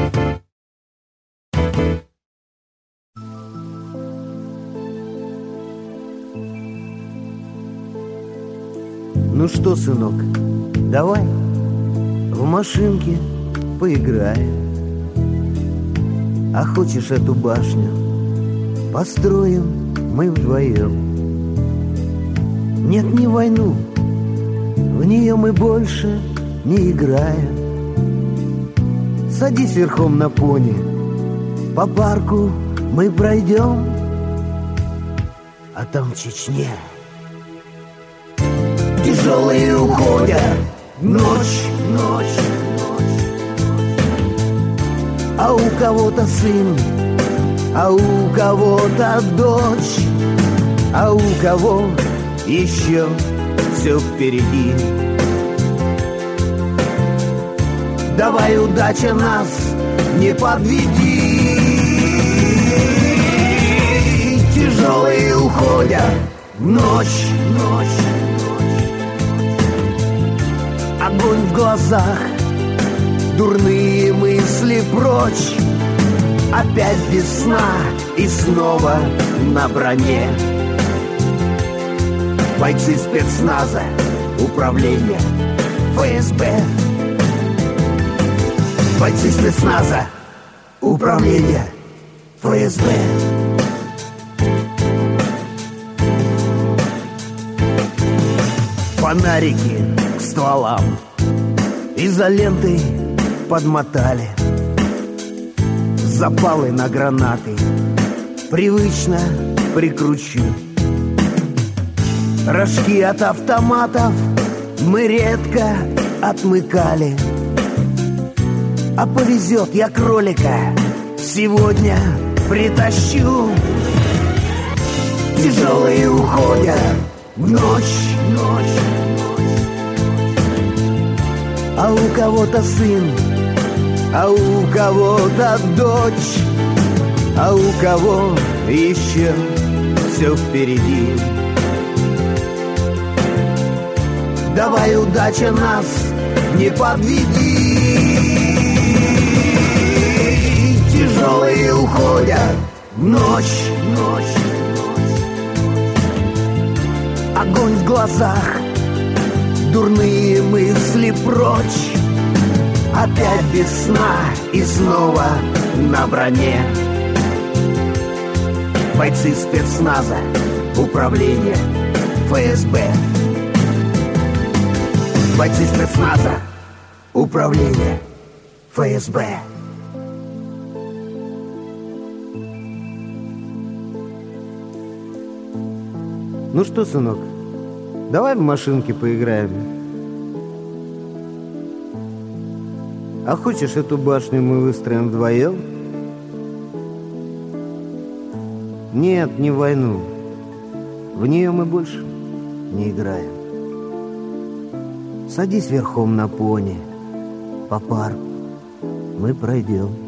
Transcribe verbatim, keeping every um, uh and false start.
Ну что, сынок, давай в машинке поиграем. А хочешь эту башню построим мы вдвоем? Нет, не войну, в нее мы больше не играем. Садись верхом на пони, по парку мы пройдем, а там в Чечне тяжелые уходят, ночь, ночь, ночь. А у кого-то сын, а у кого-то дочь, а у кого еще все впереди. Давай, удача, нас не подведи. Тяжелые уходят, ночь, ночь. Огонь в глазах, дурные мысли прочь. Опять без сна и снова на броне. Бойцы спецназа, управление эф эс бэ. Бойцы спецназа, управление эф эс бэ. Фонарики к стволам изолентой подмотали. Запалы на гранаты привычно прикручу. Рожки от автоматов мы редко отмыкали. А повезет, я кролика сегодня притащу. Тяжелые уходят в ночь, ночь. А у кого-то сын, а у кого-то дочь, а у кого еще все впереди. Давай, удача, нас не подведи. Тяжелые уходят в ночь, ночь, ночь. Огонь в глазах, дурные мысли прочь. Опять без сна и снова на броне. Бойцы спецназа, управление эф эс бэ. Бойцы спецназа, управление эф эс бэ. Ну что, сынок, давай в машинке поиграем. А хочешь, эту башню мы выстроим вдвоем? Нет, не войну. В нее мы больше не играем. Садись верхом на пони, по парку мы пройдем.